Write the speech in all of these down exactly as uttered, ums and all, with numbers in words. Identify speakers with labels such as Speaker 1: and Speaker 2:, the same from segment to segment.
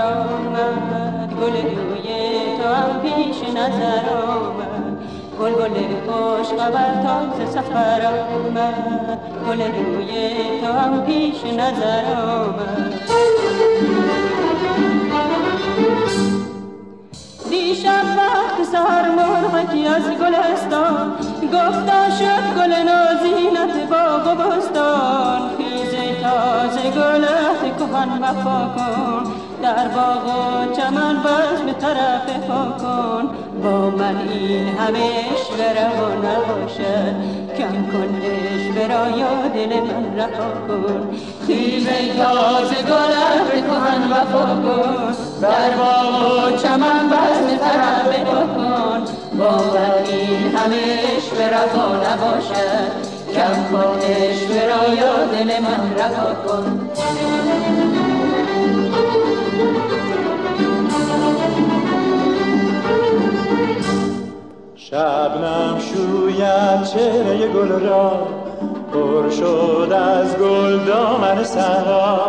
Speaker 1: آمد، گل روی تو هم پیش نظر آمد، گل گل خوش خبر تازه سفر آمد، گل روی تو هم پیش نظر آمد. دیشب وقت سهر مرغکی از گلستان گفتا شد گل نازینت باغ و بستان. خیز تازه گلت کهن وفا کن، در باغ و چمن بزم طرف پا کن. با من این همه عشوه رها نباشد، کم کن عشوه را یا دل من رها کن. خیز تازه گلت کهن وفا کن، در باغ و چمن بزم طرف پا کن. با من این همه عشوه رها نباشد، کم کن عشوه را یا دل من رها کن.
Speaker 2: شبنم شوید چهره گل را، پر شد از گل دامن صحرا.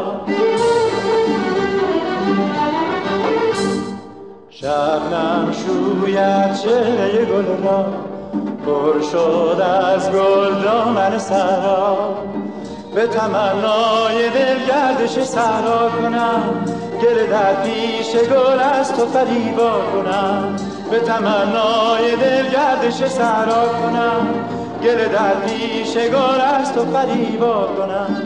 Speaker 2: شبنم شوید چهره گل را، پر شد از گل دامن صحرا. به تمنای دل گردش صحرا کنم، گل در پیش گل از تو فریبا کنم. به تمنای دل گردش صحرا کنم، گل در پیش گل از تو فریبا کنم.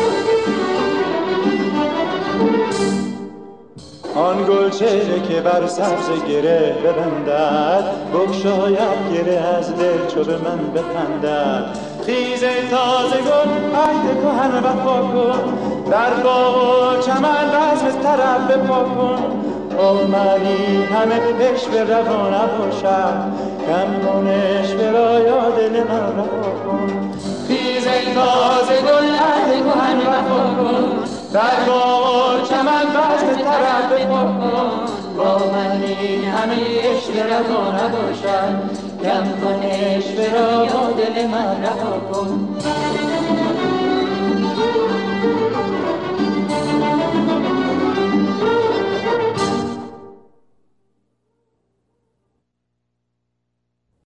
Speaker 2: آن گل چهره که بر سبز گره ببندد، بگشاید گره از دل چو به من بخندد. خیز تازه گل عهد کهن وفا کن، در باغ و چمن بزم طرب بپا کن. عمری همه عشوه روا نباشد، کم کن عشوه را یا دل من رها کن.
Speaker 1: خیز تازه گل عهد کهن وفا کن،
Speaker 2: در باغ و چمن بزم طرب بپا کن.
Speaker 1: با من این همه عشوه روا نباشد، کم کن عشوه را یا دل من رها کن.